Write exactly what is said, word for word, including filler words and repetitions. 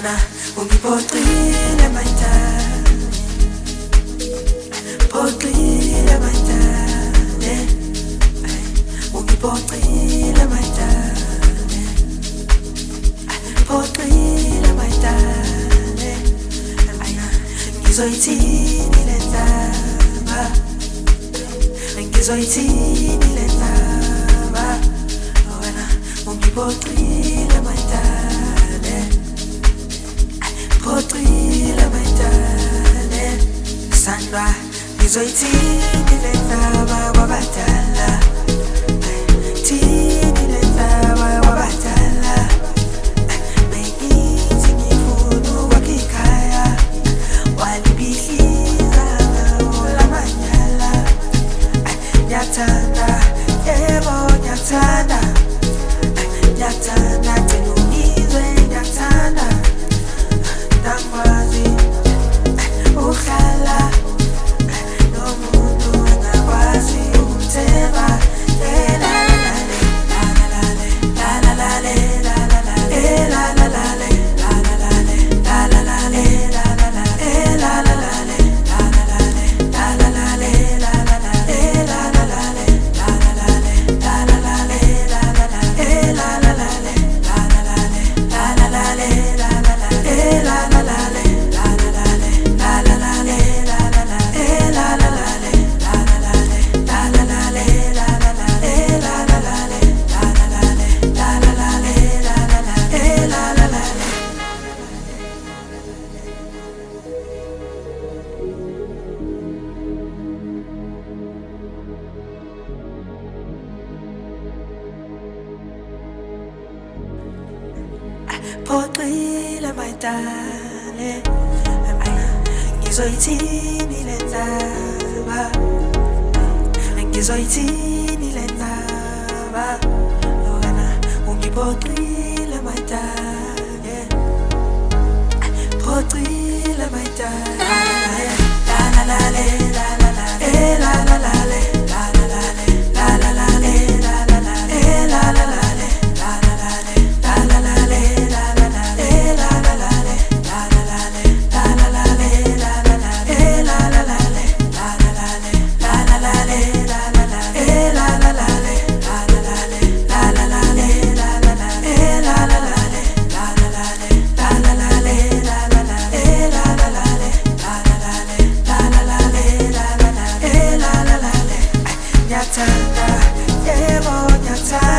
wena ungiphoxile mayitane, phoxile mayitane, ungiphoxile mayitane, phoxile mayitane, ngizoyithini le ndaba, ngizoyithini le ndaba, wena ungiphoxile mayitane, phoxile mayitane, sandwa ngizoyithini le ndaba kwabadala, thini le ndaba kwabadala, bengithi ngifuna ukwakha ikhaya, walibihliza ngawo lamanyala, ngiyathanda, yebo ngiyathanda, ngiyathanda, gcina ungizwe ngiyathanda, ngangikwazi ukuhlala nomuntu engakwazi ukumthemba, la la la la la la phoxile mayitane, ngizoyithini le ndaba, ngizoyithini le ndaba, wena ungiphoxile mayitane, phoxile mayitane, la la la la la la la la la la. Nyathanda, yebo nyathanda.